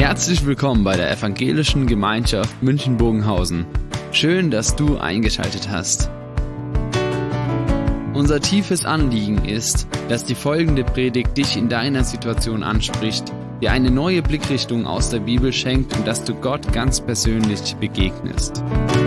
Herzlich willkommen bei der Evangelischen Gemeinschaft München-Bogenhausen. Schön, dass du eingeschaltet hast. Unser tiefes Anliegen ist, dass die folgende Predigt dich in deiner Situation anspricht, dir eine neue Blickrichtung aus der Bibel schenkt und dass du Gott ganz persönlich begegnest.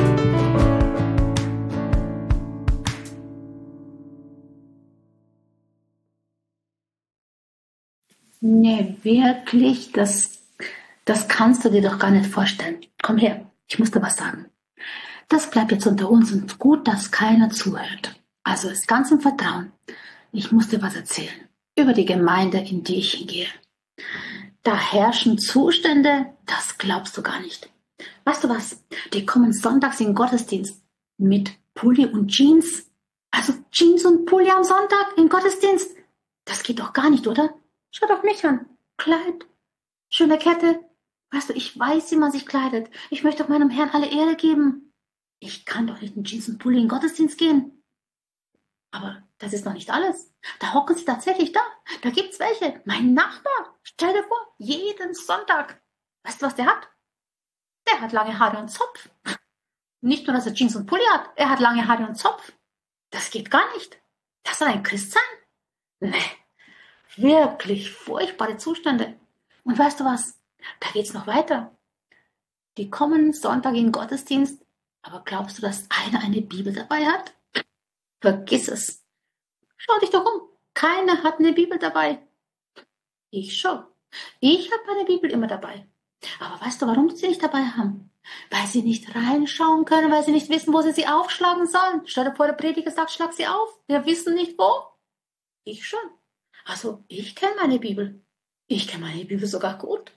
Nee, wirklich, das kannst du dir doch gar nicht vorstellen. Komm her, ich muss dir was sagen. Das bleibt jetzt unter uns und gut, dass keiner zuhört. Also ist ganz im Vertrauen. Ich muss dir was erzählen über die Gemeinde, in die ich hingehe. Da herrschen Zustände, das glaubst du gar nicht. Weißt du was? Die kommen sonntags in den Gottesdienst mit Pulli und Jeans. Also Jeans und Pulli am Sonntag im Gottesdienst. Das geht doch gar nicht, oder? Schau doch mich an. Kleid, schöne Kette. Weißt du, ich weiß, wie man sich kleidet. Ich möchte doch meinem Herrn alle Ehre geben. Ich kann doch nicht in Jeans und Pulli in den Gottesdienst gehen. Aber das ist noch nicht alles. Da hocken sie tatsächlich da. Da gibt's welche. Mein Nachbar. Stell dir vor, jeden Sonntag. Weißt du, was der hat? Der hat lange Haare und Zopf. Nicht nur, dass er Jeans und Pulli hat. Er hat lange Haare und Zopf. Das geht gar nicht. Das soll ein Christ sein? Nee. Wirklich furchtbare Zustände. Und weißt du was? Da geht's noch weiter. Die kommen Sonntag in den Gottesdienst, aber glaubst du, dass einer eine Bibel dabei hat? Vergiss es. Schau dich doch um. Keiner hat eine Bibel dabei. Ich schon. Ich habe meine Bibel immer dabei. Aber weißt du, warum sie nicht dabei haben? Weil sie nicht reinschauen können, weil sie nicht wissen, wo sie aufschlagen sollen. Stell dir vor, der Prediger sagt, schlag sie auf. Wir wissen nicht wo. Ich schon. Also, ich kenne meine Bibel. Ich kenne meine Bibel sogar gut.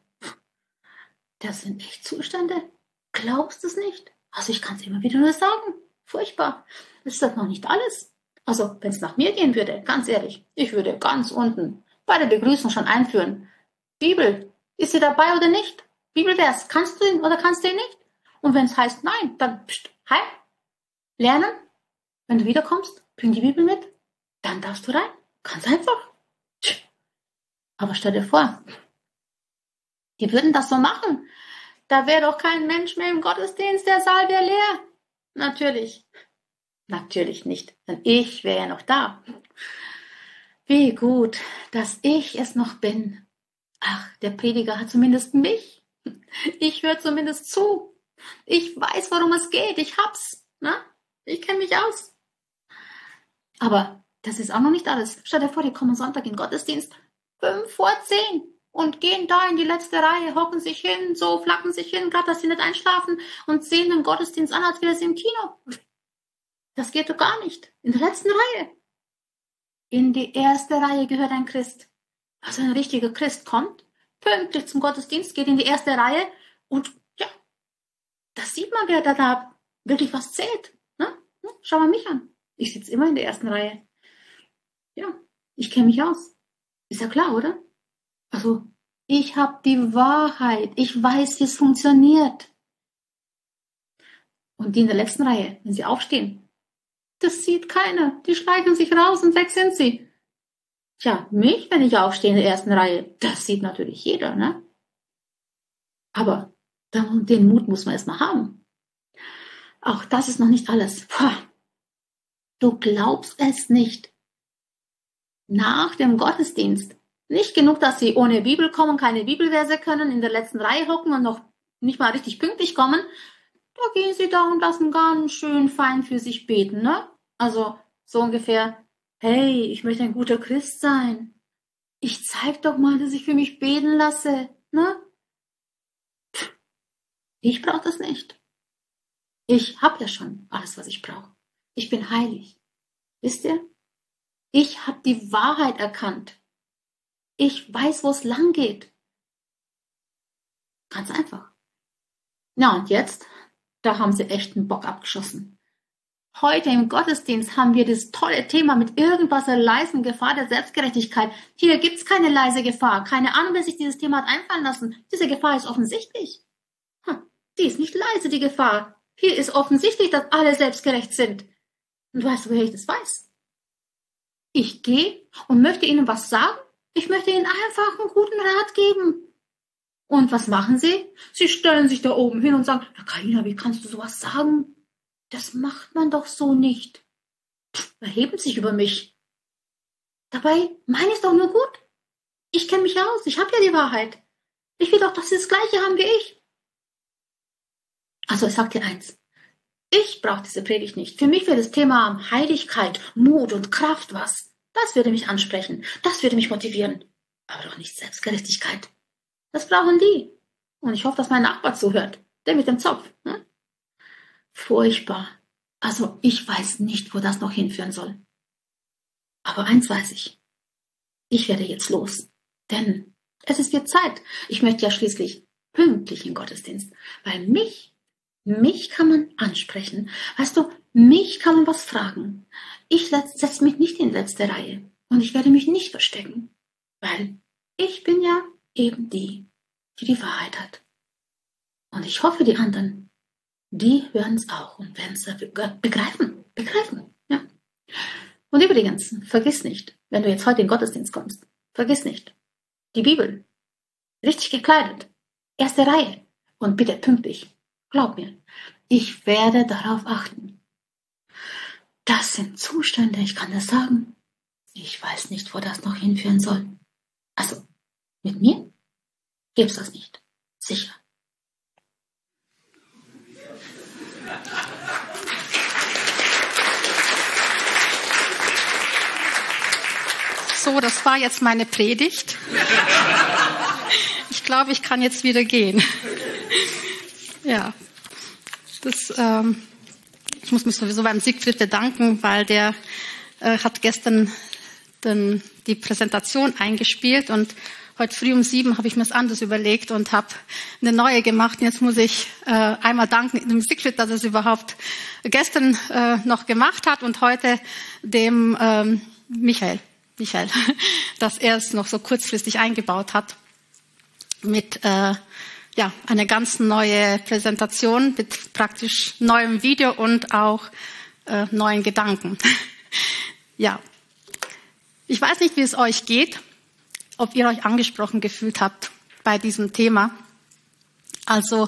Das sind echt Zustände. Glaubst du es nicht? Also, ich kann es immer wieder nur sagen. Furchtbar. Das ist doch noch nicht alles. Also, wenn es nach mir gehen würde, ganz ehrlich, ich würde ganz unten bei der Begrüßung schon einführen. Bibel, ist sie dabei oder nicht? Bibelvers, kannst du ihn oder kannst du ihn nicht? Und wenn es heißt nein, dann hi, lernen. Wenn du wiederkommst, bring die Bibel mit. Dann darfst du rein. Ganz einfach. Aber stell dir vor, die würden das so machen. Da wäre doch kein Mensch mehr im Gottesdienst, der Saal wäre leer. Natürlich. Natürlich nicht, denn ich wäre ja noch da. Wie gut, dass ich es noch bin. Ach, der Prediger hat zumindest mich. Ich höre zumindest zu. Ich weiß, worum es geht. Ich hab's. Ne? Ich kenne mich aus. Aber das ist auch noch nicht alles. Stell dir vor, die kommen Sonntag in den Gottesdienst 9:55 und gehen da in die letzte Reihe, hocken sich hin, so flacken sich hin, gerade dass sie nicht einschlafen und sehen den Gottesdienst an, als wäre sie im Kino. Das geht doch gar nicht. In der letzten Reihe. In die erste Reihe gehört ein Christ. Also ein richtiger Christ kommt, pünktlich zum Gottesdienst, geht in die erste Reihe und ja, das sieht man, wer da wirklich was zählt. Ne? Schau mal mich an. Ich sitze immer in der ersten Reihe. Ja, ich kenne mich aus. Ist ja klar, oder? Also, ich habe die Wahrheit. Ich weiß, wie es funktioniert. Und die in der letzten Reihe, wenn sie aufstehen, das sieht keiner. Die schleichen sich raus und weg sind sie. Tja, mich, wenn ich aufstehe in der ersten Reihe, das sieht natürlich jeder, ne? Aber den Mut muss man erstmal haben. Auch das ist noch nicht alles. Du glaubst es nicht. Nach dem Gottesdienst. Nicht genug, dass sie ohne Bibel kommen, keine Bibelverse können, in der letzten Reihe hocken und noch nicht mal richtig pünktlich kommen. Da gehen sie da und lassen ganz schön fein für sich beten, ne? Also so ungefähr, hey, ich möchte ein guter Christ sein. Ich zeig doch mal, dass ich für mich beten lasse, ne? Ich brauche das nicht. Ich habe ja schon alles, was ich brauche. Ich bin heilig. Wisst ihr? Ich habe die Wahrheit erkannt. Ich weiß, wo es lang geht. Ganz einfach. Na und jetzt? Da haben sie echt einen Bock abgeschossen. Heute im Gottesdienst haben wir das tolle Thema mit irgendwas der leisen Gefahr der Selbstgerechtigkeit. Hier gibt's keine leise Gefahr. Keine Ahnung, wer sich dieses Thema hat einfallen lassen. Diese Gefahr ist offensichtlich. Die ist nicht leise, die Gefahr. Hier ist offensichtlich, dass alle selbstgerecht sind. Und weißt du, woher ich das weiß? Ich gehe und möchte ihnen was sagen. Ich möchte ihnen einfach einen guten Rat geben. Und was machen sie? Sie stellen sich da oben hin und sagen, na Carina, wie kannst du sowas sagen? Das macht man doch so nicht. Erheben sich über mich. Dabei meine ich es doch nur gut. Ich kenne mich aus, ich habe ja die Wahrheit. Ich will doch, dass sie das Gleiche haben wie ich. Also ich sage dir eins, ich brauche diese Predigt nicht. Für mich wäre das Thema Heiligkeit, Mut und Kraft was. Das würde mich ansprechen, das würde mich motivieren. Aber doch nicht Selbstgerechtigkeit. Das brauchen die. Und ich hoffe, dass mein Nachbar zuhört. Der mit dem Zopf. Hm? Furchtbar. Also ich weiß nicht, wo das noch hinführen soll. Aber eins weiß ich. Ich werde jetzt los. Denn es ist jetzt Zeit. Ich möchte ja schließlich pünktlich in den Gottesdienst. Weil mich kann man ansprechen. Weißt du, mich kann man was fragen. Ich setze mich nicht in letzte Reihe. Und ich werde mich nicht verstecken. Weil ich bin ja eben die Wahrheit hat. Und ich hoffe, die anderen, die hören es auch und werden es begreifen. Ja. Und übrigens, vergiss nicht, wenn du jetzt heute in den Gottesdienst kommst, vergiss nicht, die Bibel, richtig gekleidet, erste Reihe und bitte pünktlich. Glaub mir, ich werde darauf achten. Das sind Zustände, ich kann das sagen. Ich weiß nicht, wo das noch hinführen soll. Also, mit mir gibt's das nicht. Sicher. So, das war jetzt meine Predigt. Ich glaube, ich kann jetzt wieder gehen. Ja, ich muss mich sowieso beim Siegfried bedanken, weil der hat gestern die Präsentation eingespielt und heute früh um 7 habe ich mir das anders überlegt und habe eine neue gemacht. Und jetzt muss ich einmal danken dem Siegfried, dass er es überhaupt gestern noch gemacht hat und heute dem Michael, dass er es noch so kurzfristig eingebaut hat mit eine ganz neue Präsentation mit praktisch neuem Video und auch neuen Gedanken. Ja, ich weiß nicht, wie es euch geht, ob ihr euch angesprochen gefühlt habt bei diesem Thema. Also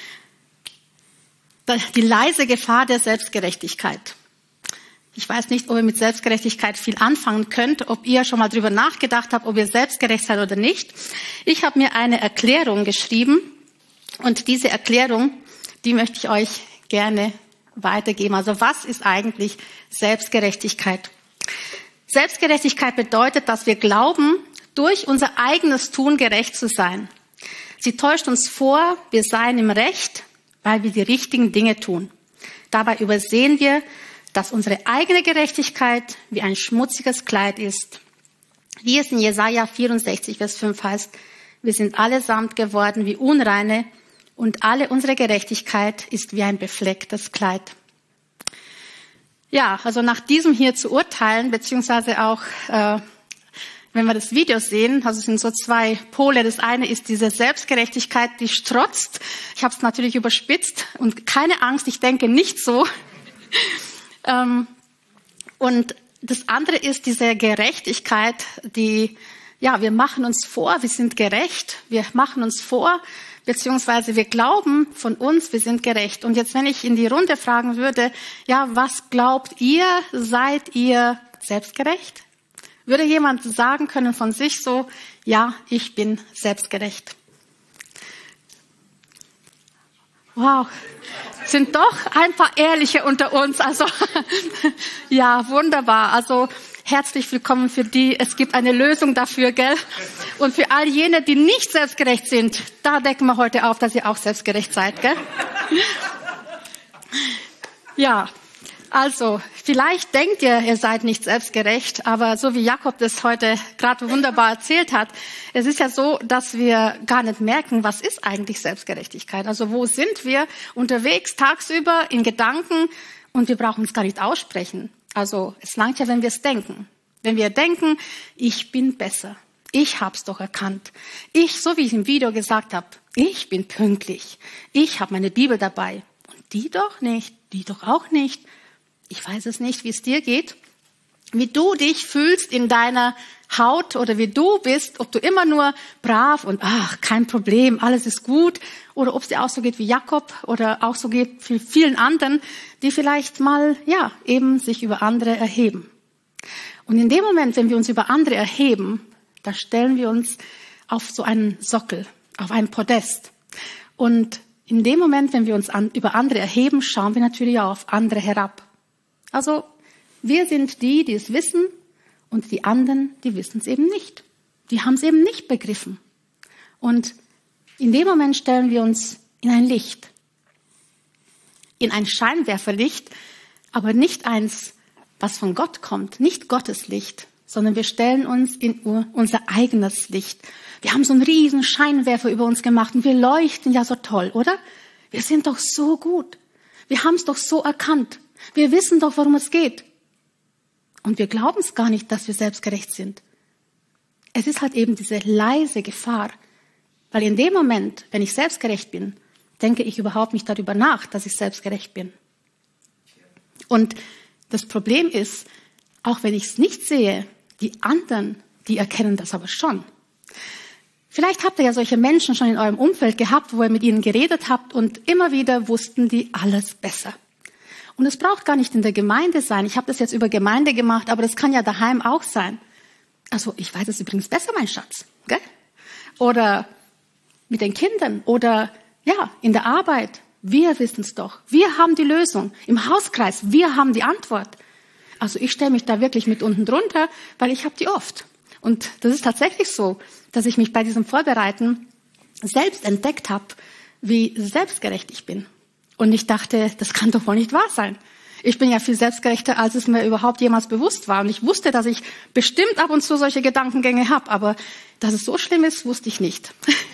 die leise Gefahr der Selbstgerechtigkeit. Ich weiß nicht, ob ihr mit Selbstgerechtigkeit viel anfangen könnt, ob ihr schon mal drüber nachgedacht habt, ob ihr selbstgerecht seid oder nicht. Ich habe mir eine Erklärung geschrieben und diese Erklärung, die möchte ich euch gerne weitergeben. Also was ist eigentlich Selbstgerechtigkeit? Selbstgerechtigkeit bedeutet, dass wir glauben, durch unser eigenes Tun gerecht zu sein. Sie täuscht uns vor, wir seien im Recht, weil wir die richtigen Dinge tun. Dabei übersehen wir, dass unsere eigene Gerechtigkeit wie ein schmutziges Kleid ist. Wie es in Jesaja 64, Vers 5 heißt, wir sind allesamt geworden wie Unreine und alle unsere Gerechtigkeit ist wie ein beflecktes Kleid. Ja, also nach diesem hier zu urteilen, beziehungsweise auch, wenn wir das Video sehen, also es sind so zwei Pole. Das eine ist diese Selbstgerechtigkeit, die strotzt. Ich habe es natürlich überspitzt und keine Angst, ich denke nicht so. Und das andere ist diese Gerechtigkeit, die, ja, wir machen uns vor, wir sind gerecht. Wir machen uns vor, beziehungsweise wir glauben von uns, wir sind gerecht. Und jetzt, wenn ich in die Runde fragen würde, ja, was glaubt ihr, seid ihr selbstgerecht? Würde jemand sagen können von sich so, ja, ich bin selbstgerecht? Wow, sind doch ein paar Ehrliche unter uns. Also ja, wunderbar. Also herzlich willkommen für die. Es gibt eine Lösung dafür, gell? Und für all jene, die nicht selbstgerecht sind, da decken wir heute auf, dass ihr auch selbstgerecht seid, gell? Ja. Also, vielleicht denkt ihr seid nicht selbstgerecht, aber so wie Jakob das heute gerade wunderbar erzählt hat, es ist ja so, dass wir gar nicht merken, was ist eigentlich Selbstgerechtigkeit? Also, wo sind wir unterwegs tagsüber in Gedanken und wir brauchen es gar nicht aussprechen. Also, es langt ja, wenn wir es denken. Wenn wir denken, ich bin besser, ich hab's doch erkannt. Ich, so wie ich im Video gesagt habe, ich bin pünktlich, ich habe meine Bibel dabei. Und die doch nicht, die doch auch nicht. Ich weiß es nicht, wie es dir geht, wie du dich fühlst in deiner Haut oder wie du bist, ob du immer nur brav und kein Problem, alles ist gut, oder ob es dir auch so geht wie Jakob oder auch so geht wie vielen anderen, die vielleicht mal, eben sich über andere erheben. Und in dem Moment, wenn wir uns über andere erheben, da stellen wir uns auf so einen Sockel, auf einen Podest. Und in dem Moment, wenn wir uns über andere erheben, schauen wir natürlich auch auf andere herab. Also wir sind die es wissen, und die anderen, die wissen es eben nicht. Die haben es eben nicht begriffen. Und in dem Moment stellen wir uns in ein Licht, in ein Scheinwerferlicht, aber nicht eins, was von Gott kommt, nicht Gottes Licht, sondern wir stellen uns in unser eigenes Licht. Wir haben so einen riesen Scheinwerfer über uns gemacht und wir leuchten ja so toll, oder? Wir sind doch so gut. Wir haben es doch so erkannt. Wir wissen doch, worum es geht. Und wir glauben es gar nicht, dass wir selbstgerecht sind. Es ist halt eben diese leise Gefahr. Weil in dem Moment, wenn ich selbstgerecht bin, denke ich überhaupt nicht darüber nach, dass ich selbstgerecht bin. Und das Problem ist, auch wenn ich es nicht sehe, die anderen, die erkennen das aber schon. Vielleicht habt ihr ja solche Menschen schon in eurem Umfeld gehabt, wo ihr mit ihnen geredet habt und immer wieder wussten die alles besser. Und es braucht gar nicht in der Gemeinde sein. Ich habe das jetzt über Gemeinde gemacht, aber das kann ja daheim auch sein. Also ich weiß es übrigens besser, mein Schatz. Gell? Oder mit den Kindern oder in der Arbeit. Wir wissen es doch. Wir haben die Lösung. Im Hauskreis, wir haben die Antwort. Also ich stelle mich da wirklich mit unten drunter, weil ich habe die oft. Und das ist tatsächlich so, dass ich mich bei diesem Vorbereiten selbst entdeckt habe, wie selbstgerecht ich bin. Und ich dachte, das kann doch wohl nicht wahr sein. Ich bin ja viel selbstgerechter, als es mir überhaupt jemals bewusst war. Und ich wusste, dass ich bestimmt ab und zu solche Gedankengänge habe. Aber dass es so schlimm ist, wusste ich nicht.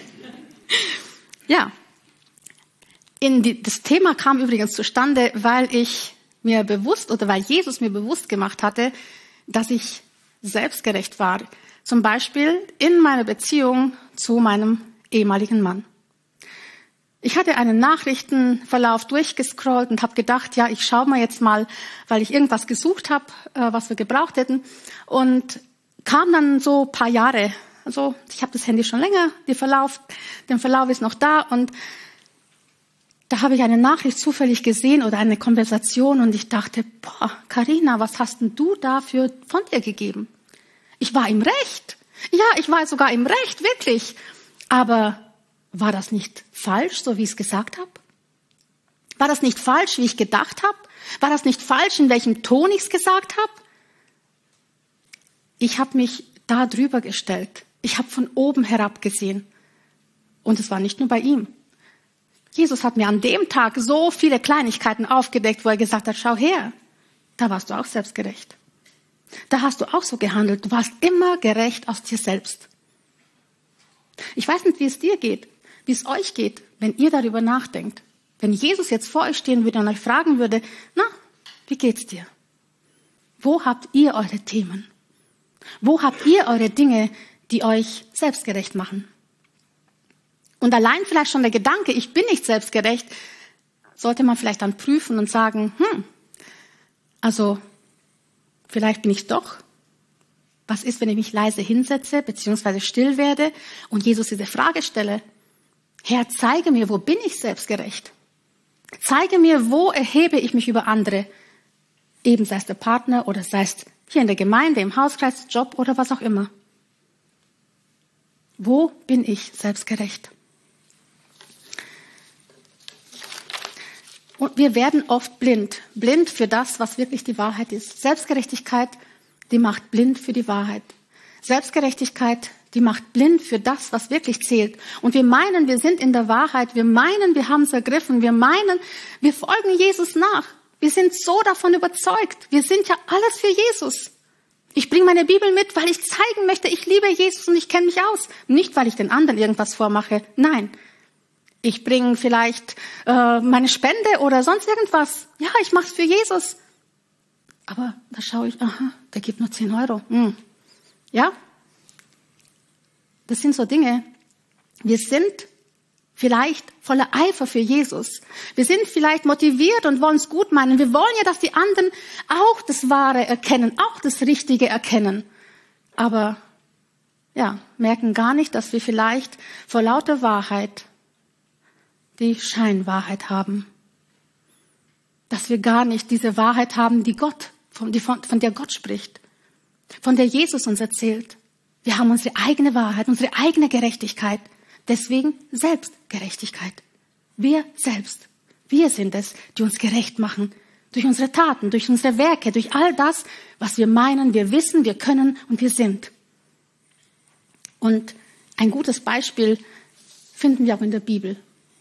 Das Thema kam übrigens zustande, weil ich mir bewusst oder weil Jesus mir bewusst gemacht hatte, dass ich selbstgerecht war. Zum Beispiel in meiner Beziehung zu meinem ehemaligen Mann. Ich hatte einen Nachrichtenverlauf durchgescrollt und habe gedacht, ich schaue mal jetzt mal, weil ich irgendwas gesucht habe, was wir gebraucht hätten. Und kam dann so ein paar Jahre. Also ich habe das Handy schon länger, der Verlauf ist noch da. Und da habe ich eine Nachricht zufällig gesehen oder eine Konversation und ich dachte, Carina, was hast denn du dafür von dir gegeben? Ich war im Recht. Ja, ich war sogar im Recht, wirklich. Aber war das nicht falsch, so wie ich es gesagt habe? War das nicht falsch, wie ich gedacht habe? War das nicht falsch, in welchem Ton ich es gesagt habe? Ich habe mich da drüber gestellt. Ich habe von oben herab gesehen. Und es war nicht nur bei ihm. Jesus hat mir an dem Tag so viele Kleinigkeiten aufgedeckt, wo er gesagt hat, schau her, da warst du auch selbstgerecht. Da hast du auch so gehandelt. Du warst immer gerecht aus dir selbst. Ich weiß nicht, wie es dir geht, wie es euch geht, wenn ihr darüber nachdenkt. Wenn Jesus jetzt vor euch stehen würde und euch fragen würde, wie geht's dir? Wo habt ihr eure Themen? Wo habt ihr eure Dinge, die euch selbstgerecht machen? Und allein vielleicht schon der Gedanke, ich bin nicht selbstgerecht, sollte man vielleicht dann prüfen und sagen, also vielleicht bin ich doch. Was ist, wenn ich mich leise hinsetze, beziehungsweise still werde und Jesus diese Frage stelle? Herr, zeige mir, wo bin ich selbstgerecht? Zeige mir, wo erhebe ich mich über andere? Eben sei es der Partner oder sei es hier in der Gemeinde, im Hauskreis, Job oder was auch immer. Wo bin ich selbstgerecht? Und wir werden oft blind für das, was wirklich die Wahrheit ist. Selbstgerechtigkeit, die macht blind für die Wahrheit. Selbstgerechtigkeit, die macht blind für das, was wirklich zählt. Und wir meinen, wir sind in der Wahrheit. Wir meinen, wir haben es ergriffen. Wir meinen, wir folgen Jesus nach. Wir sind so davon überzeugt. Wir sind ja alles für Jesus. Ich bringe meine Bibel mit, weil ich zeigen möchte, ich liebe Jesus und ich kenne mich aus. Nicht, weil ich den anderen irgendwas vormache. Nein. Ich bringe vielleicht meine Spende oder sonst irgendwas. Ja, ich mache es für Jesus. Aber da schaue ich, der gibt nur 10 Euro. Ja? Das sind so Dinge. Wir sind vielleicht voller Eifer für Jesus. Wir sind vielleicht motiviert und wollen es gut meinen. Wir wollen ja, dass die anderen auch das Wahre erkennen, auch das Richtige erkennen. aber ja, merken gar nicht, dass wir vielleicht vor lauter Wahrheit die Scheinwahrheit haben. Dass wir gar nicht diese Wahrheit haben, von der Gott spricht, von der Jesus uns erzählt. Wir haben unsere eigene Wahrheit, unsere eigene Gerechtigkeit. Deswegen Selbstgerechtigkeit. Wir selbst, wir sind es, die uns gerecht machen. Durch unsere Taten, durch unsere Werke, durch all das, was wir meinen, wir wissen, wir können und wir sind. Und ein gutes Beispiel finden wir auch in der Bibel.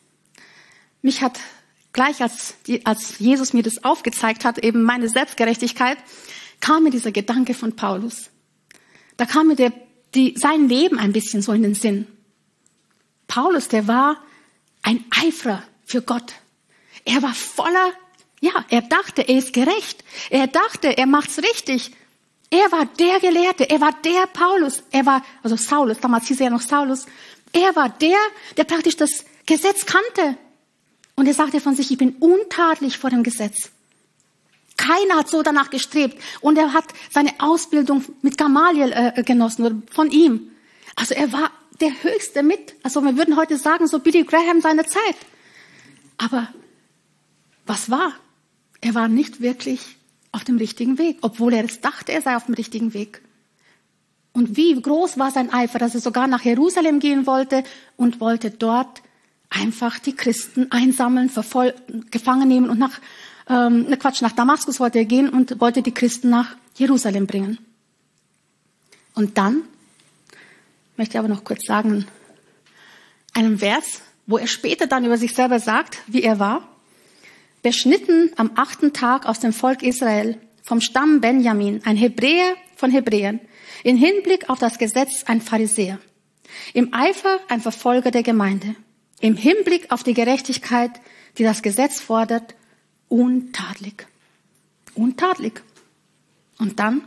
Mich hat gleich, als Jesus mir das aufgezeigt hat, eben meine Selbstgerechtigkeit, kam mir dieser Gedanke von Paulus. Da kam mir sein Leben ein bisschen so in den Sinn. Paulus, der war ein Eiferer für Gott. Er war er dachte, er ist gerecht. Er dachte, er macht's richtig. Er war der Gelehrte, er war der Paulus. Saulus, damals hieß er ja noch Saulus. Er war der praktisch das Gesetz kannte. Und er sagte von sich, ich bin untadelig vor dem Gesetz. Keiner hat so danach gestrebt. Und er hat seine Ausbildung mit Gamaliel genossen, oder von ihm. Also er war der Höchste mit. Also wir würden heute sagen, so Billy Graham seiner Zeit. Aber was war? Er war nicht wirklich auf dem richtigen Weg, obwohl er es dachte, er sei auf dem richtigen Weg. Und wie groß war sein Eifer, dass er sogar nach Jerusalem gehen wollte und wollte dort einfach die Christen einsammeln, gefangen nehmen und nach Damaskus wollte er gehen und wollte die Christen nach Jerusalem bringen. Und dann möchte ich aber noch kurz sagen, einen Vers, wo er später dann über sich selber sagt, wie er war. Beschnitten am 8. Tag aus dem Volk Israel, vom Stamm Benjamin, ein Hebräer von Hebräern, in Hinblick auf das Gesetz ein Pharisäer, im Eifer ein Verfolger der Gemeinde, im Hinblick auf die Gerechtigkeit, die das Gesetz fordert, untadelig. Untadelig. Und dann,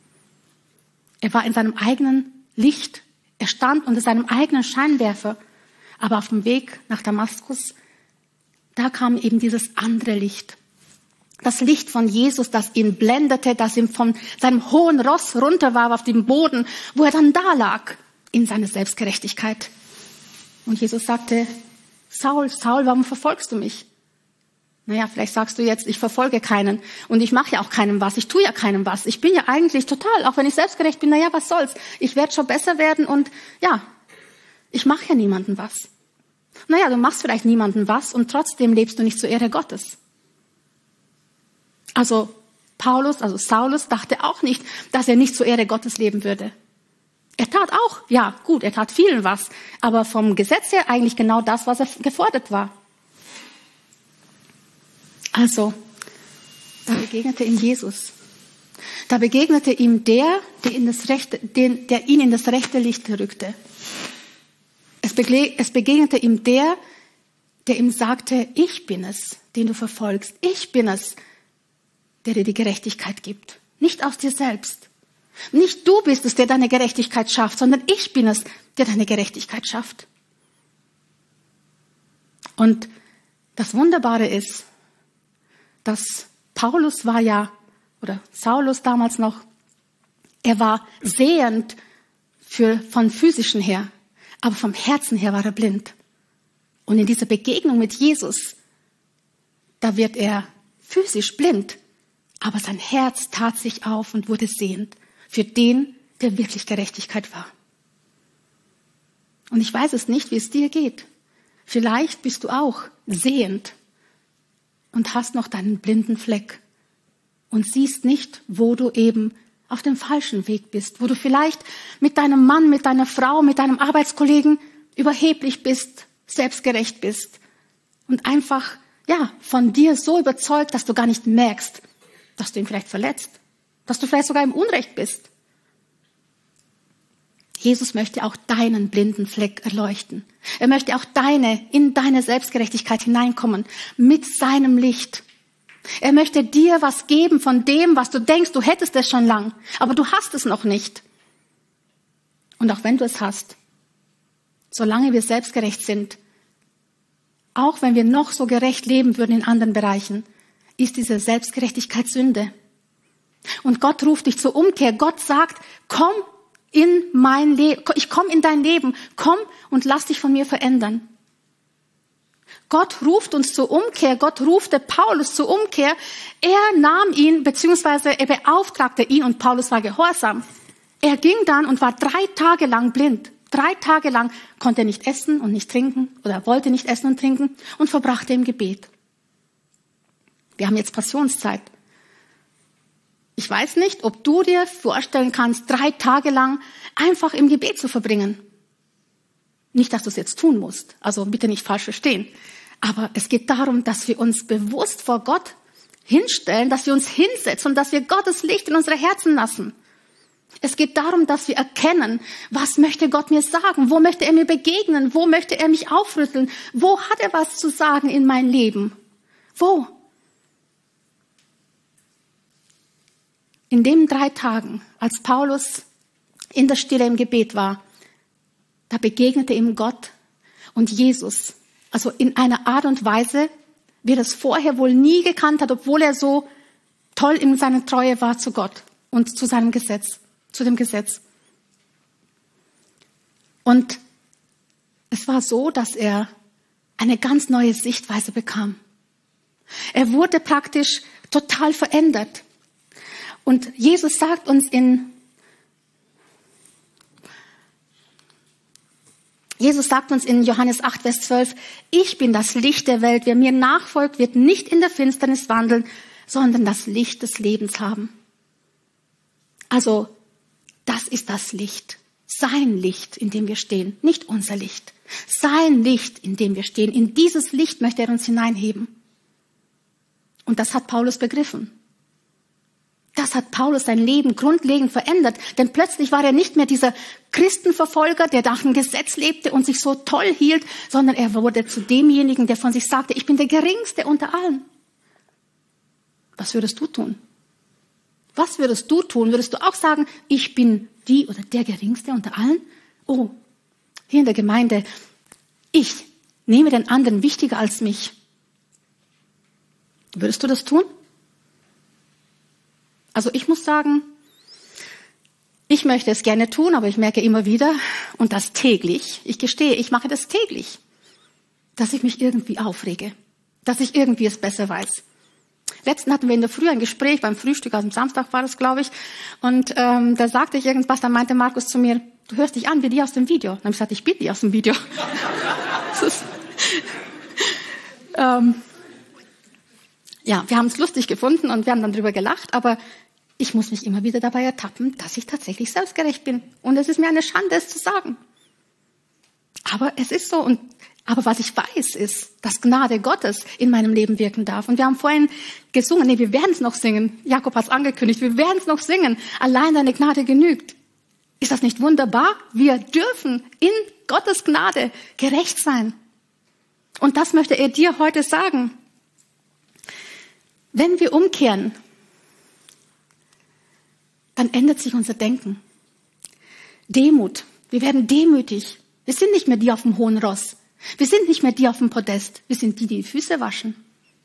er war in seinem eigenen Licht, er stand unter seinem eigenen Scheinwerfer, aber auf dem Weg nach Damaskus, da kam eben dieses andere Licht. Das Licht von Jesus, das ihn blendete, das ihm von seinem hohen Ross runterwarf auf den Boden, wo er dann da lag, in seiner Selbstgerechtigkeit. Und Jesus sagte, Saul, Saul, warum verfolgst du mich? Naja, vielleicht sagst du jetzt, ich verfolge keinen und ich mache ja auch keinem was, ich tue ja keinem was. Ich bin ja eigentlich total, auch wenn ich selbstgerecht bin, naja, was soll's? Ich werde schon besser werden und ja, ich mache ja niemandem was. Naja, du machst vielleicht niemandem was und trotzdem lebst du nicht zur Ehre Gottes. Also Saulus dachte auch nicht, dass er nicht zur Ehre Gottes leben würde. Er tat auch, ja gut, er tat vielen was, aber vom Gesetz her eigentlich genau das, was er gefordert war. Also, da begegnete ihm Jesus. Da begegnete ihm der ihn in das rechte Licht rückte. Es begegnete ihm der ihm sagte, ich bin es, den du verfolgst. Ich bin es, der dir die Gerechtigkeit gibt. Nicht aus dir selbst. Nicht du bist es, der deine Gerechtigkeit schafft, sondern ich bin es, der deine Gerechtigkeit schafft. Und das Wunderbare ist, dass Saulus damals noch, er war sehend von physischen her, aber vom Herzen her war er blind. Und in dieser Begegnung mit Jesus, da wird er physisch blind, aber sein Herz tat sich auf und wurde sehend für den, der wirklich Gerechtigkeit war. Und ich weiß es nicht, wie es dir geht. Vielleicht bist du auch sehend und hast noch deinen blinden Fleck und siehst nicht, wo du eben auf dem falschen Weg bist, wo du vielleicht mit deinem Mann, mit deiner Frau, mit deinem Arbeitskollegen überheblich bist, selbstgerecht bist und einfach von dir so überzeugt, dass du gar nicht merkst, dass du ihn vielleicht verletzt, dass du vielleicht sogar im Unrecht bist. Jesus möchte auch deinen blinden Fleck erleuchten. Er möchte auch in deine Selbstgerechtigkeit hineinkommen mit seinem Licht. Er möchte dir was geben von dem, was du denkst, du hättest es schon lang, aber du hast es noch nicht. Und auch wenn du es hast, solange wir selbstgerecht sind, auch wenn wir noch so gerecht leben würden in anderen Bereichen, ist diese Selbstgerechtigkeit Sünde. Und Gott ruft dich zur Umkehr. Gott sagt, komm in mein Leben. Ich komme in dein Leben. Komm und lass dich von mir verändern. Gott ruft uns zur Umkehr. Gott rufte Paulus zur Umkehr. Er nahm ihn, beziehungsweise er beauftragte ihn und Paulus war gehorsam. Er ging dann und war 3 Tage lang blind. 3 Tage lang konnte er nicht essen und nicht trinken oder wollte nicht essen und trinken und verbrachte im Gebet. Wir haben jetzt Passionszeit. Ich weiß nicht, ob du dir vorstellen kannst, 3 Tage lang einfach im Gebet zu verbringen. Nicht, dass du es jetzt tun musst. Also bitte nicht falsch verstehen. Aber es geht darum, dass wir uns bewusst vor Gott hinstellen, dass wir uns hinsetzen und dass wir Gottes Licht in unsere Herzen lassen. Es geht darum, dass wir erkennen, was möchte Gott mir sagen? Wo möchte er mir begegnen? Wo möchte er mich aufrütteln? Wo hat er was zu sagen in mein Leben? Wo? In den 3 Tagen, als Paulus in der Stille im Gebet war, da begegnete ihm Gott und Jesus. Also in einer Art und Weise, wie er das vorher wohl nie gekannt hat, obwohl er so toll in seiner Treue war zu Gott und zu seinem Gesetz, zu dem Gesetz. Und es war so, dass er eine ganz neue Sichtweise bekam. Er wurde praktisch total verändert. Und Jesus sagt uns in Johannes 8, Vers 12, ich bin das Licht der Welt. Wer mir nachfolgt, wird nicht in der Finsternis wandeln, sondern das Licht des Lebens haben. Also, das ist das Licht. Sein Licht, in dem wir stehen. Nicht unser Licht. Sein Licht, in dem wir stehen. In dieses Licht möchte er uns hineinheben. Und das hat Paulus begriffen. Das hat Paulus sein Leben grundlegend verändert. Denn plötzlich war er nicht mehr dieser Christenverfolger, der nach dem Gesetz lebte und sich so toll hielt, sondern er wurde zu demjenigen, der von sich sagte, ich bin der Geringste unter allen. Was würdest du tun? Was würdest du tun? Würdest du auch sagen, ich bin die oder der Geringste unter allen? Oh, hier in der Gemeinde, ich nehme den anderen wichtiger als mich. Würdest du das tun? Also ich muss sagen, ich möchte es gerne tun, aber ich merke immer wieder, und das täglich, ich gestehe, ich mache das täglich, dass ich mich irgendwie aufrege, dass ich irgendwie es besser weiß. Letztens hatten wir in der Früh ein Gespräch, beim Frühstück, also am Samstag war das, glaube ich, und da sagte ich irgendwas, dann meinte Markus zu mir, du hörst dich an wie die aus dem Video. Dann habe ich gesagt, ich bin die aus dem Video. Ja, wir haben es lustig gefunden und wir haben dann drüber gelacht, aber ich muss mich immer wieder dabei ertappen, dass ich tatsächlich selbstgerecht bin. Und es ist mir eine Schande, es zu sagen. Aber es ist so. Aber was ich weiß, ist, dass Gnade Gottes in meinem Leben wirken darf. Und wir haben vorhin gesungen, wir werden es noch singen. Jakob hat es angekündigt, wir werden es noch singen. Allein deine Gnade genügt. Ist das nicht wunderbar? Wir dürfen in Gottes Gnade gerecht sein. Und das möchte er dir heute sagen. Wenn wir umkehren, dann ändert sich unser Denken. Demut. Wir werden demütig. Wir sind nicht mehr die auf dem hohen Ross. Wir sind nicht mehr die auf dem Podest. Wir sind die, die Füße waschen.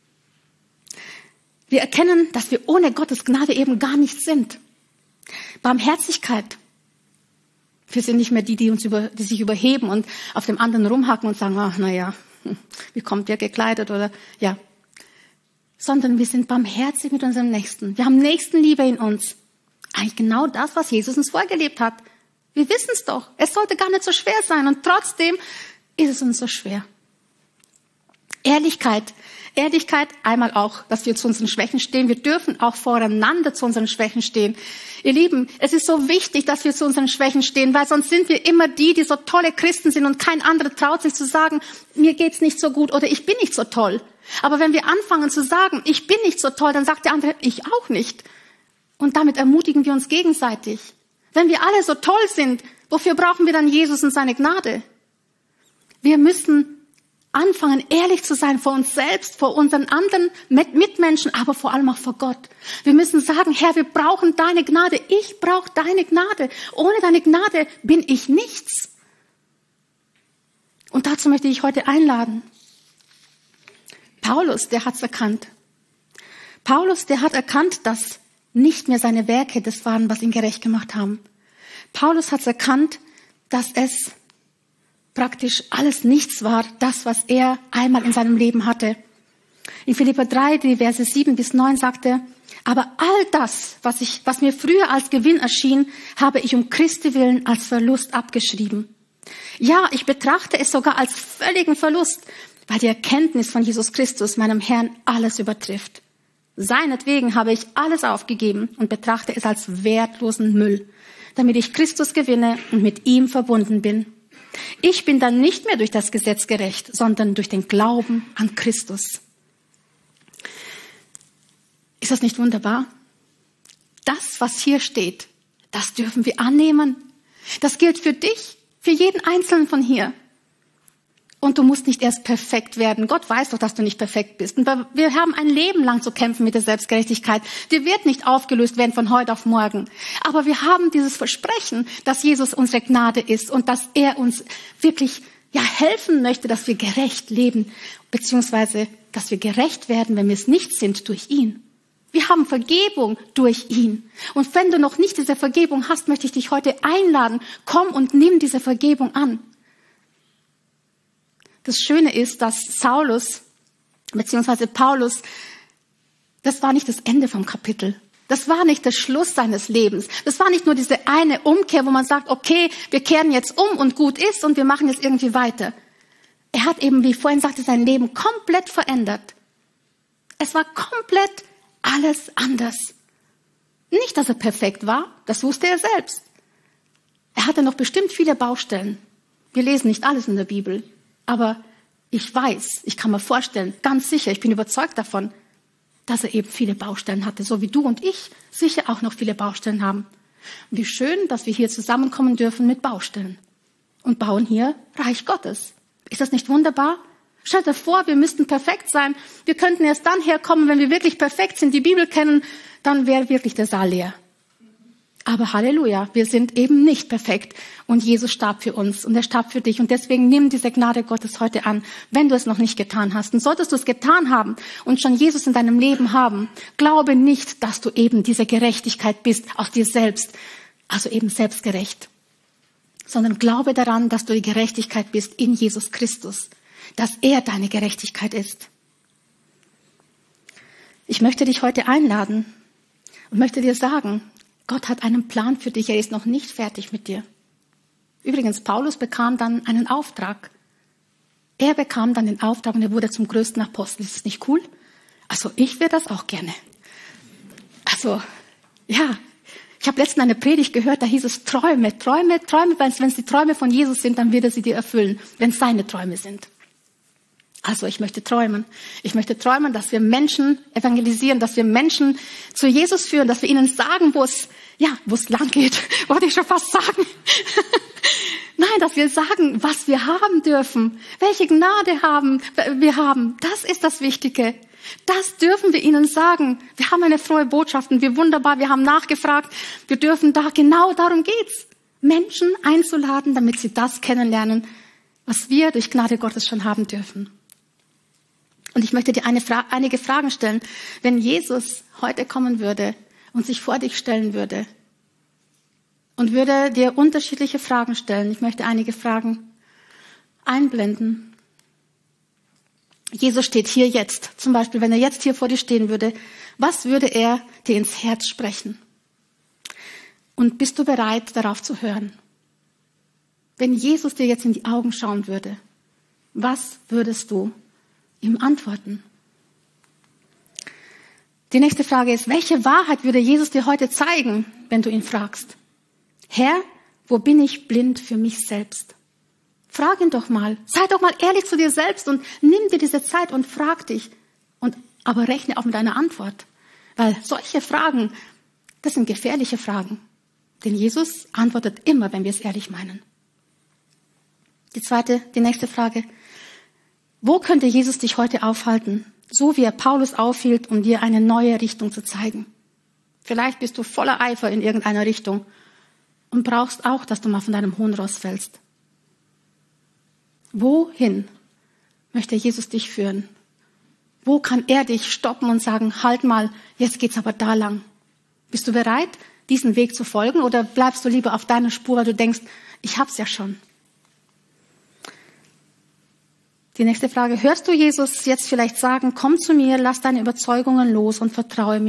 Wir erkennen, dass wir ohne Gottes Gnade eben gar nichts sind. Barmherzigkeit. Wir sind nicht mehr die, die sich überheben und auf dem anderen rumhacken und sagen, ach, naja, wie kommt der gekleidet oder, ja. Sondern wir sind barmherzig mit unserem Nächsten. Wir haben Nächstenliebe in uns. Eigentlich genau das, was Jesus uns vorgelebt hat. Wir wissen es doch. Es sollte gar nicht so schwer sein und trotzdem ist es uns so schwer. Ehrlichkeit. Ehrlichkeit, einmal auch, dass wir zu unseren Schwächen stehen. Wir dürfen auch voreinander zu unseren Schwächen stehen. Ihr Lieben, es ist so wichtig, dass wir zu unseren Schwächen stehen, weil sonst sind wir immer die so tolle Christen sind und kein anderer traut sich zu sagen, mir geht's nicht so gut oder ich bin nicht so toll. Aber wenn wir anfangen zu sagen, ich bin nicht so toll, dann sagt der andere, ich auch nicht. Und damit ermutigen wir uns gegenseitig. Wenn wir alle so toll sind, wofür brauchen wir dann Jesus und seine Gnade? Wir müssen anfangen, ehrlich zu sein vor uns selbst, vor unseren anderen Mitmenschen, aber vor allem auch vor Gott. Wir müssen sagen, Herr, wir brauchen deine Gnade. Ich brauche deine Gnade. Ohne deine Gnade bin ich nichts. Und dazu möchte ich heute einladen. Paulus, der hat's erkannt. Paulus, der hat erkannt, dass nicht mehr seine Werke das waren, was ihn gerecht gemacht haben. Paulus hat erkannt, dass es praktisch alles nichts war, das, was er einmal in seinem Leben hatte. In Philipper 3, die Verse 7 bis 9 sagte, aber all das, was mir früher als Gewinn erschien, habe ich um Christi willen als Verlust abgeschrieben. Ja, ich betrachte es sogar als völligen Verlust, weil die Erkenntnis von Jesus Christus, meinem Herrn, alles übertrifft. Seinetwegen habe ich alles aufgegeben und betrachte es als wertlosen Müll, damit ich Christus gewinne und mit ihm verbunden bin. Ich bin dann nicht mehr durch das Gesetz gerecht, sondern durch den Glauben an Christus. Ist das nicht wunderbar? Das, was hier steht, das dürfen wir annehmen. Das gilt für dich, für jeden Einzelnen von hier. Und du musst nicht erst perfekt werden. Gott weiß doch, dass du nicht perfekt bist. Und wir haben ein Leben lang zu kämpfen mit der Selbstgerechtigkeit. Die wird nicht aufgelöst werden von heute auf morgen. Aber wir haben dieses Versprechen, dass Jesus unsere Gnade ist und dass er uns wirklich helfen möchte, dass wir gerecht leben, beziehungsweise dass wir gerecht werden, wenn wir es nicht sind, durch ihn. Wir haben Vergebung durch ihn. Und wenn du noch nicht diese Vergebung hast, möchte ich dich heute einladen, komm und nimm diese Vergebung an. Das Schöne ist, dass Saulus bzw. Paulus, das war nicht das Ende vom Kapitel. Das war nicht der Schluss seines Lebens. Das war nicht nur diese eine Umkehr, wo man sagt, okay, wir kehren jetzt um und gut ist und wir machen jetzt irgendwie weiter. Er hat eben, wie ich vorhin sagte, sein Leben komplett verändert. Es war komplett alles anders. Nicht, dass er perfekt war, das wusste er selbst. Er hatte noch bestimmt viele Baustellen. Wir lesen nicht alles in der Bibel. Aber ich weiß, ich kann mir vorstellen, ganz sicher, ich bin überzeugt davon, dass er eben viele Baustellen hatte, so wie du und ich sicher auch noch viele Baustellen haben. Und wie schön, dass wir hier zusammenkommen dürfen mit Baustellen und bauen hier Reich Gottes. Ist das nicht wunderbar? Stell dir vor, wir müssten perfekt sein. Wir könnten erst dann herkommen, wenn wir wirklich perfekt sind, die Bibel kennen, dann wäre wirklich der Saal leer. Aber Halleluja, wir sind eben nicht perfekt und Jesus starb für uns und er starb für dich und deswegen nimm diese Gnade Gottes heute an, wenn du es noch nicht getan hast. Und solltest du es getan haben und schon Jesus in deinem Leben haben, glaube nicht, dass du eben diese Gerechtigkeit bist aus dir selbst, also eben selbstgerecht, sondern glaube daran, dass du die Gerechtigkeit bist in Jesus Christus, dass er deine Gerechtigkeit ist. Ich möchte dich heute einladen und möchte dir sagen, Gott hat einen Plan für dich, er ist noch nicht fertig mit dir. Übrigens, Paulus bekam dann einen Auftrag. Er bekam dann den Auftrag und er wurde zum größten Apostel. Ist das nicht cool? Also ich wäre das auch gerne. Also, ja, ich habe letztens eine Predigt gehört, da hieß es Träume, wenn es die Träume von Jesus sind, dann wird er sie dir erfüllen, wenn es seine Träume sind. Also ich möchte träumen. Ich möchte träumen, dass wir Menschen evangelisieren, dass wir Menschen zu Jesus führen, dass wir ihnen sagen, wo es lang geht. Wollte ich schon fast sagen. Nein, dass wir sagen, was wir haben dürfen, welche Gnade wir haben. Das ist das Wichtige. Das dürfen wir ihnen sagen. Wir haben eine frohe Botschaft und wie wunderbar, wir haben nachgefragt. Wir dürfen genau darum geht's. Menschen einzuladen, damit sie das kennenlernen, was wir durch Gnade Gottes schon haben dürfen. Und ich möchte dir einige Fragen stellen. Wenn Jesus heute kommen würde und sich vor dich stellen würde und würde dir unterschiedliche Fragen stellen, ich möchte einige Fragen einblenden. Jesus steht hier jetzt, zum Beispiel, wenn er jetzt hier vor dir stehen würde, was würde er dir ins Herz sprechen? Und bist du bereit, darauf zu hören? Wenn Jesus dir jetzt in die Augen schauen würde, was würdest du ihm antworten? Die nächste Frage ist, welche Wahrheit würde Jesus dir heute zeigen, wenn du ihn fragst? Herr, wo bin ich blind für mich selbst? Frag ihn doch mal. Sei doch mal ehrlich zu dir selbst und nimm dir diese Zeit und frag dich. Aber rechne auch mit einer Antwort. Weil solche Fragen, das sind gefährliche Fragen. Denn Jesus antwortet immer, wenn wir es ehrlich meinen. Die nächste Frage. Wo könnte Jesus dich heute aufhalten, so wie er Paulus aufhielt, um dir eine neue Richtung zu zeigen? Vielleicht bist du voller Eifer in irgendeiner Richtung und brauchst auch, dass du mal von deinem hohen Ross fällst. Wohin möchte Jesus dich führen? Wo kann er dich stoppen und sagen, halt mal, jetzt geht's aber da lang? Bist du bereit, diesen Weg zu folgen? Oder bleibst du lieber auf deiner Spur, weil du denkst, ich hab's ja schon? Die nächste Frage, hörst du Jesus jetzt vielleicht sagen, komm zu mir, lass deine Überzeugungen los und vertraue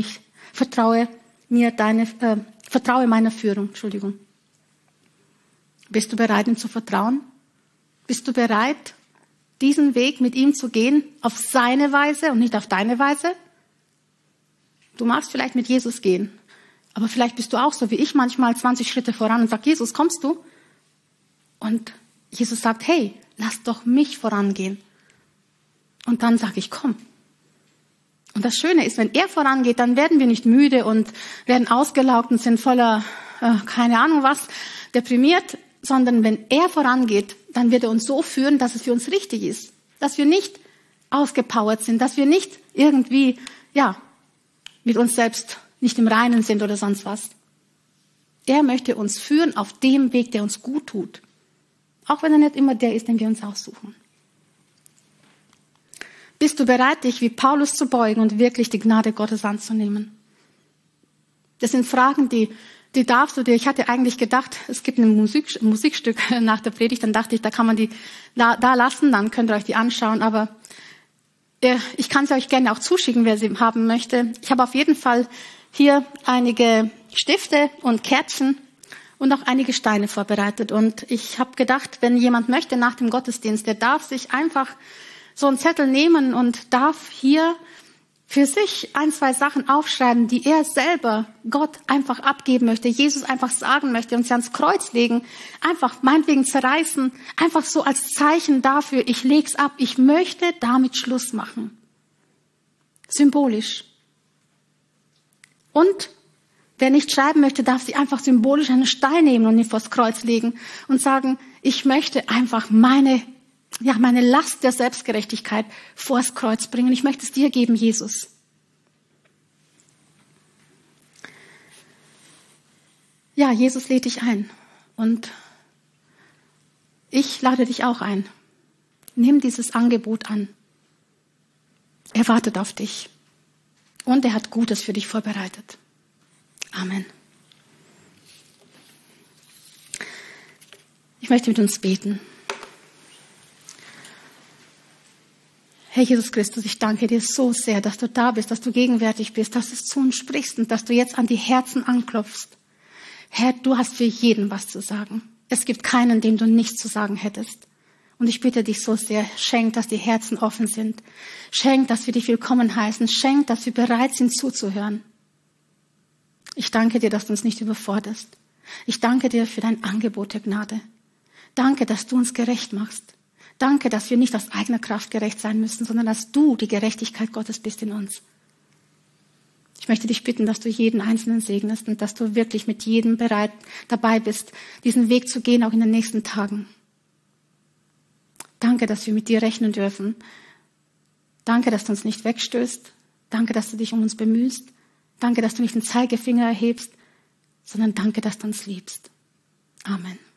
meiner Führung, Bist du bereit, ihm zu vertrauen? Bist du bereit, diesen Weg mit ihm zu gehen, auf seine Weise und nicht auf deine Weise? Du magst vielleicht mit Jesus gehen, aber vielleicht bist du auch so wie ich manchmal 20 Schritte voran und sagst, Jesus, kommst du? Und Jesus sagt, hey, lass doch mich vorangehen. Und dann sage ich, komm. Und das Schöne ist, wenn er vorangeht, dann werden wir nicht müde und werden ausgelaugt und sind voller, keine Ahnung was, deprimiert, sondern wenn er vorangeht, dann wird er uns so führen, dass es für uns richtig ist. Dass wir nicht ausgepowert sind, dass wir nicht irgendwie, mit uns selbst nicht im Reinen sind oder sonst was. Er möchte uns führen auf dem Weg, der uns gut tut. Auch wenn er nicht immer der ist, den wir uns aussuchen. Bist du bereit, dich wie Paulus zu beugen und wirklich die Gnade Gottes anzunehmen? Das sind Fragen, die darfst du dir, ich hatte eigentlich gedacht, es gibt ein Musikstück nach der Predigt, dann dachte ich, da kann man die da lassen, dann könnt ihr euch die anschauen, aber ich kann sie euch gerne auch zuschicken, wer sie haben möchte. Ich habe auf jeden Fall hier einige Stifte und Kärtchen und auch einige Steine vorbereitet. Und ich habe gedacht, wenn jemand möchte nach dem Gottesdienst, der darf sich einfach so einen Zettel nehmen und darf hier für sich 1, 2 Sachen aufschreiben, die er selber Gott einfach abgeben möchte, Jesus einfach sagen möchte und sie ans Kreuz legen, einfach meinetwegen zerreißen, einfach so als Zeichen dafür, ich leg's ab, ich möchte damit Schluss machen. Symbolisch. Und wer nicht schreiben möchte, darf sich einfach symbolisch einen Stein nehmen und ihn vors Kreuz legen und sagen, ich möchte einfach meine Last der Selbstgerechtigkeit vors Kreuz bringen. Ich möchte es dir geben, Jesus. Ja, Jesus lädt dich ein. Und ich lade dich auch ein. Nimm dieses Angebot an. Er wartet auf dich. Und er hat Gutes für dich vorbereitet. Amen. Ich möchte mit uns beten. Herr Jesus Christus, ich danke dir so sehr, dass du da bist, dass du gegenwärtig bist, dass du zu uns sprichst und dass du jetzt an die Herzen anklopfst. Herr, du hast für jeden was zu sagen. Es gibt keinen, dem du nichts zu sagen hättest. Und ich bitte dich so sehr, schenk, dass die Herzen offen sind. Schenk, dass wir dich willkommen heißen. Schenk, dass wir bereit sind zuzuhören. Ich danke dir, dass du uns nicht überforderst. Ich danke dir für dein Angebot der Gnade. Danke, dass du uns gerecht machst. Danke, dass wir nicht aus eigener Kraft gerecht sein müssen, sondern dass du die Gerechtigkeit Gottes bist in uns. Ich möchte dich bitten, dass du jeden Einzelnen segnest und dass du wirklich mit jedem bereit dabei bist, diesen Weg zu gehen, auch in den nächsten Tagen. Danke, dass wir mit dir rechnen dürfen. Danke, dass du uns nicht wegstößt. Danke, dass du dich um uns bemühst. Danke, dass du nicht den Zeigefinger erhebst, sondern danke, dass du uns liebst. Amen.